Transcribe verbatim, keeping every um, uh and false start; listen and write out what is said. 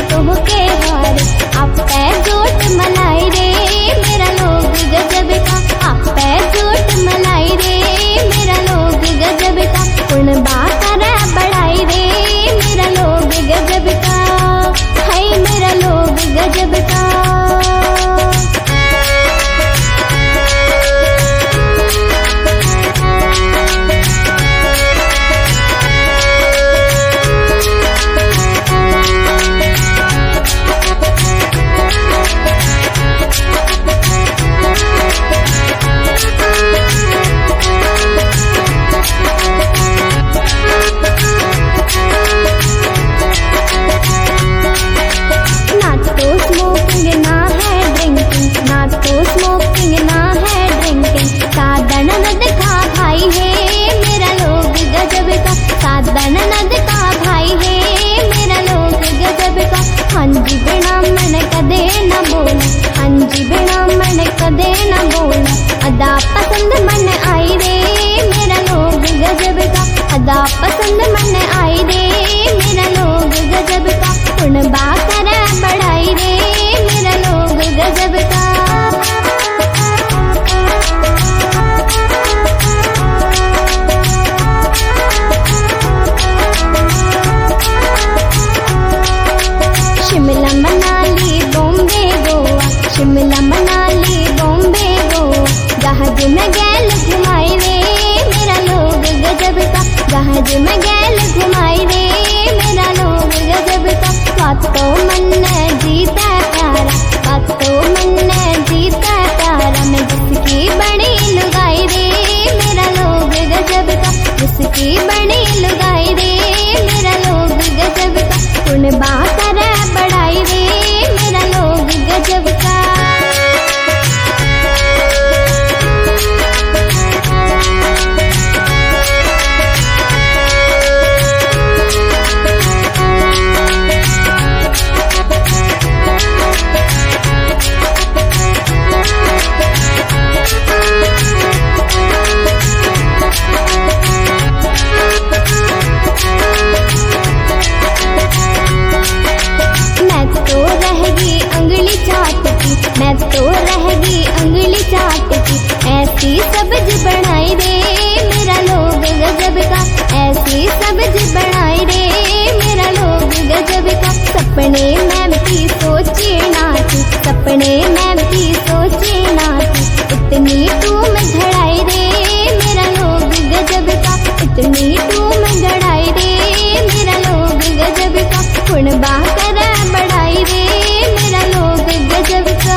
तो के हार आप जोट मलाई रे मेरा लोग गजब का आप जोट मलाई रे मेरा लोग गजब का उन बात बढ़ाई रे मेरा लोग गजब का है मेरा लोग गजब का। हंजी बिना मन कदे न बोल हंजी बिना मन कदे न बोल अदा पसंद मन आई रे मेरा लोग गजब का अदा पसंद मन आई रे मेरा लोग गजब का उन बात बढ़ाई रे मेरा लोग गजब का। शिमला मनाली बॉम्बे गोवा शिमला मनाली बॉम्बे गोवा जहाज में गैल घुमाई रे मेरा लोग गजब का जहाज में गैल घुमाई रे मेरा लोग गजब का। बातों मन जीता प्यारा बातों मन जीता प्यारा मैं जिसकी बड़ी लुगाई रे मेरा लोग गजब का जिसकी बड़ी लुगाई रे मेरा लोग गजब का उन बात बढ़ाई रे मेरा लोग गजब का। मैं तो रहेगी अंगली चाटती ऐसी सब्जी बनाई रे मेरा लोग गजब का ऐसी सब्जी बनाई रे मेरा लोग गजब का। सपने में भी सोची ना थी सपने में भी सोची ना थी इतनी